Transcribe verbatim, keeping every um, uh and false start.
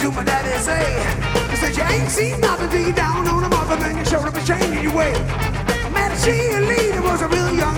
do my daddy say? He said, you ain't seen nothing till you down on a mother, then you showed up a change in your way. Met a she leader was a real young